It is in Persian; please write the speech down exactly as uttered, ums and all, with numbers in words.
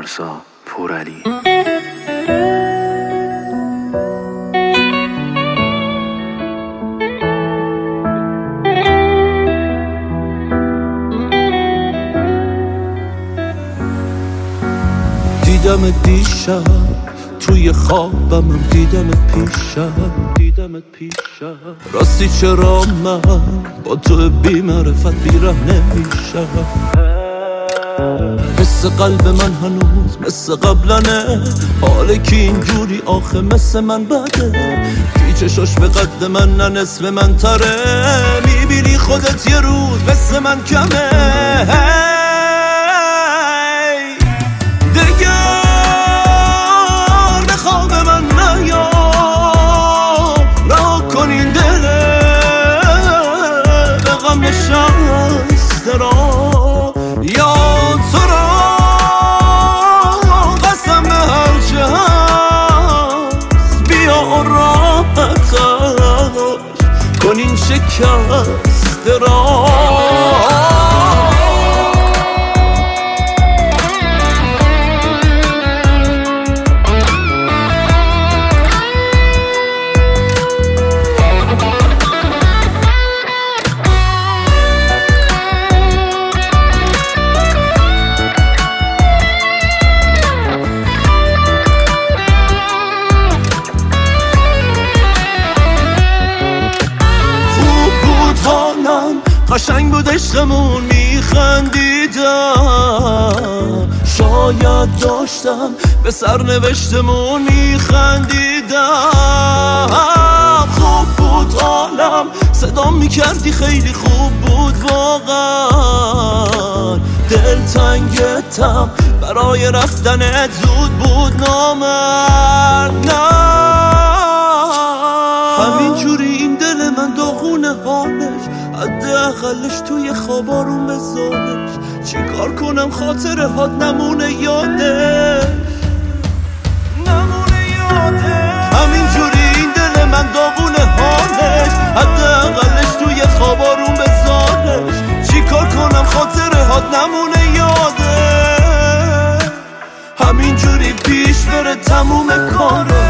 پارسا پورعلی. دیدم دیشب توی خوابم، دیدم پیشم دیدمت پیشم راستی چرا من با تو بی معرفت بیره نمیشم؟ مثل قلب من هنوز مثل قبلنه، حاله که اینجوری آخه مثل من بده. پیچشاش به قد من نه نصف من تره، میبینی خودت یه روز مثل من کمه. یا تو را قسم هرچه هست بیا راحتش کن این شکست را. قشنگ بود عشقمون میخندیدم، شاید داشتم به سرنوشتمون میخندیدم. خوب بود حالم، صدام میکردی خیلی خوب بود واقعا. دلتنگتم برای رفتنت زود بود نامرد. نه همینجوری این دل من داغونه حالش، حداقلش توی خوابارون بذارش. چیکار کنم خاطر هات نمونه یادش نمونه یادش. همینجوری این دل من داغونه حالش، حداقلش توی خوابارون بذارش. چیکار کنم خاطر هات نمونه یادش. همینجوری پیش بره تموم کاره.